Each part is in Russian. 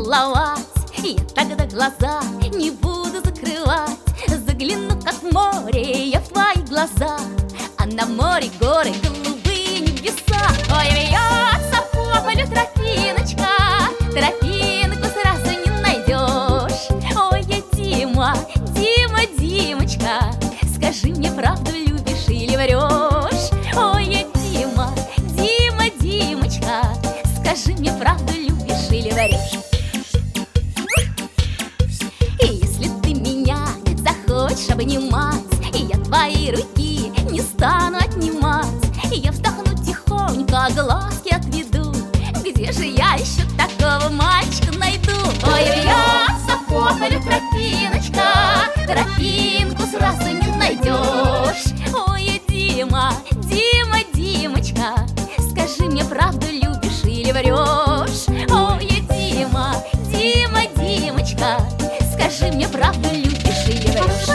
поцеловать, я тогда глаза не буду закрывать. Загляну, как в море, я в твои глаза, а на море горы, голубые небеса. Ой, вьется по полю тропиночка, тропинку сразу не найдешь. Ой, Дима, Дима, Димочка, скажи мне, правду любишь или врешь? Ой, Дима, Дима, Димочка, скажи мне, правду любишь или врешь? И если ты меня захочешь обнимать, и я твои руки не стану отнимать, и я вздохну тихонько, глазки отведу, где же я еще такого мальчика найду? Ой, вьется по полю тропиночка, тропинку сразу не найдешь. Ой, Дима, Дима, Димочка, скажи мне, правду любишь или врешь? Ой, Дима, Дима, Димочка, скажи мне, правду любишь или врешь?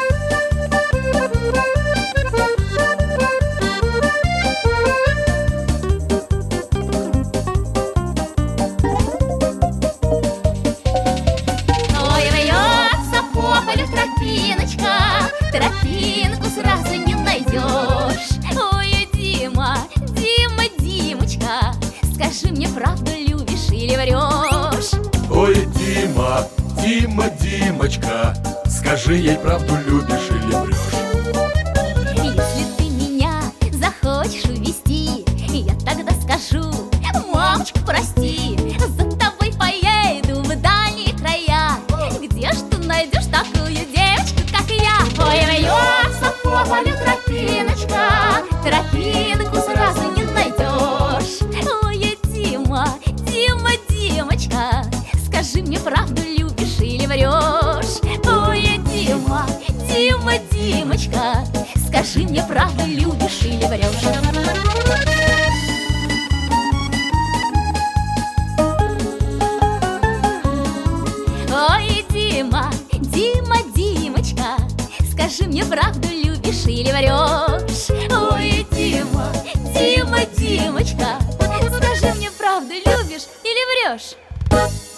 Тропиночка, тропинку сразу не найдешь. Ой, Дима, Дима, Димочка, скажи мне, правду любишь или врешь? Ой, Дима, Дима, Димочка, скажи ей, правду любишь или врешь? Если ты меня захочешь увести, я тогда скажу: мамочка, прости, за тобой поеду в дальние края. Где ж ты найдешь такую девочку, как я? Ой, вьется по полю тропиночка, тропинку сразу не найдешь. Ой, Дима, Дима, Димочка, скажи мне, правду любишь или врешь? Ой, Дима, Дима, Димочка, скажи мне, правду любишь или врешь? Ой, Дима, Дима, Димочка, скажи мне, правду любишь или врешь? Ой, Дима, Дима, Димочка, скажи мне, правду любишь или врешь?